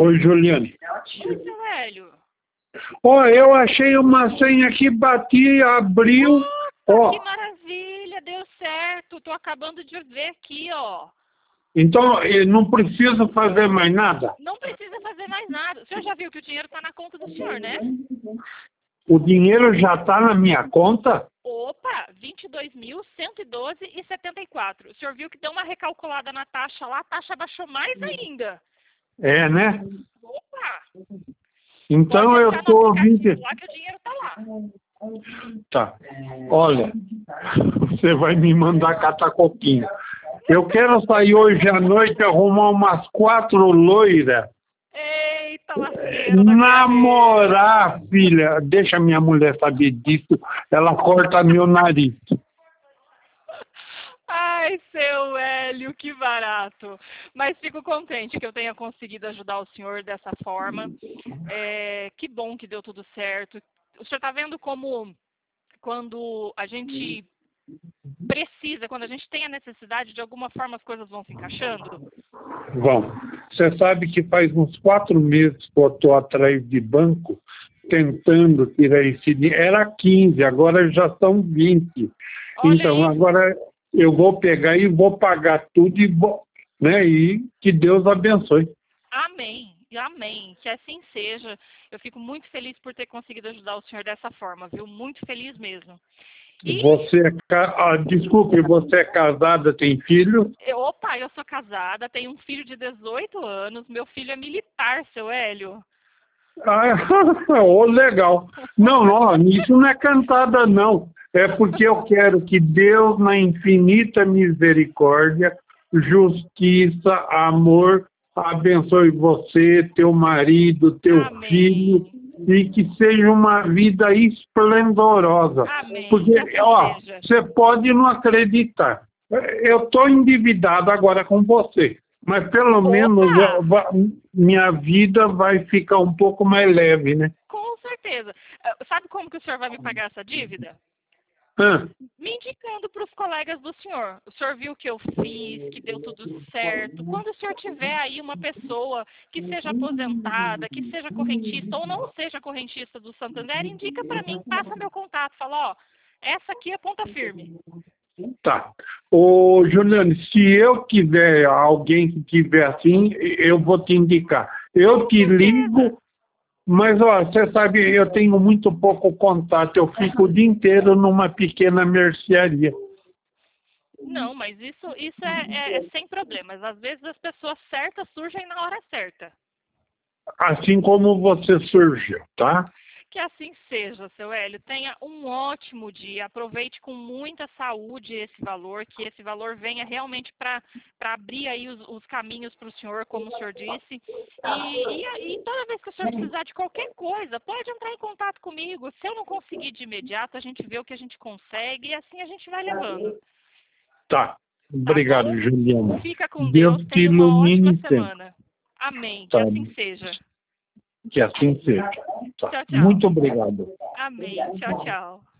Oi, Juliane. Oi, seu Hélio. Ó, eu achei uma senha aqui, bati, abriu. Opa, Ó, que maravilha, deu certo. Tô acabando de ver aqui, ó. então não preciso fazer mais nada. Não precisa fazer mais nada. O senhor já viu que o dinheiro tá na conta do senhor, né? O dinheiro já está na minha conta? Opa, 22.112,74. O senhor viu que deu uma recalculada na taxa lá, a taxa baixou mais ainda. É, né? Opa, Então pode eu entrar no estou ouvindo. aplicativo lá que o dinheiro tá lá. Tá. Olha, você vai me mandar catar coquinho. Eu quero sair hoje à noite arrumar umas 4 loiras. Eita, lasqueira da minha vida. Namorar, filha. Deixa minha mulher saber disso. Ela corta meu nariz. Ai, seu Hélio, que barato. Mas fico contente que eu tenha conseguido ajudar o senhor dessa forma. Que bom que deu tudo certo. O senhor está vendo como quando a gente precisa, quando a gente tem a necessidade, de alguma forma as coisas vão se encaixando? Bom, você sabe que faz uns 4 meses que eu estou atrás de banco tentando tirar esse dinheiro. Era 15, agora já são 20. Olha Então, isso. agora eu vou pegar e vou pagar tudo e vou, né? E que Deus abençoe. Amém. Amém. Que assim seja. Eu fico muito feliz por ter conseguido ajudar o senhor dessa forma, viu? Muito feliz mesmo. E, Desculpe, você é casada, tem filho? opa, eu sou casada, tenho um filho de 18 anos, meu filho é militar, seu Hélio. Ah, oh, legal. Não, não, isso não é cantada, não. É porque eu quero que Deus, na infinita misericórdia, justiça, amor, abençoe você, teu marido, teu Amém. filho, e que seja uma vida esplendorosa. Amém. Porque, Que assim ó, seja. você pode não acreditar. Eu estou endividado agora com você. Mas pelo menos Opa! minha vida vai ficar um pouco mais leve, né? Com certeza. Sabe como que o senhor vai me pagar essa dívida? Ah, Me indicando para os colegas do senhor. O senhor viu o que eu fiz, que deu tudo certo. Quando o senhor tiver aí uma pessoa que seja aposentada, que seja correntista ou não seja correntista do Santander, indica para mim, passa meu contato, fala, ó, essa aqui é ponta firme. tá. Ô, Juliane, se eu tiver alguém que tiver assim, eu vou te indicar. Eu te ligo, mas ó, você sabe, eu tenho muito pouco contato. Eu fico o dia inteiro numa pequena mercearia. Não, mas isso é sem problemas. Às vezes as pessoas certas surgem na hora certa. Assim como você surgiu, tá? Que assim seja, seu Hélio. Tenha um ótimo dia. Aproveite com muita saúde esse valor, que esse valor venha realmente para abrir aí os caminhos para o senhor, como o senhor disse. E toda vez que o senhor precisar de qualquer coisa, pode entrar em contato comigo. Se eu não conseguir de imediato, a gente vê o que a gente consegue e assim a gente vai levando. Tá. Tá Obrigado, bom? Juliana. Fica com Deus Deus. te Tenha uma ótima ilumine sempre. semana. Amém. Que Tá. assim seja. Que assim seja. Tá. Tchau, tchau. Muito obrigado. Amém. Tchau, tchau.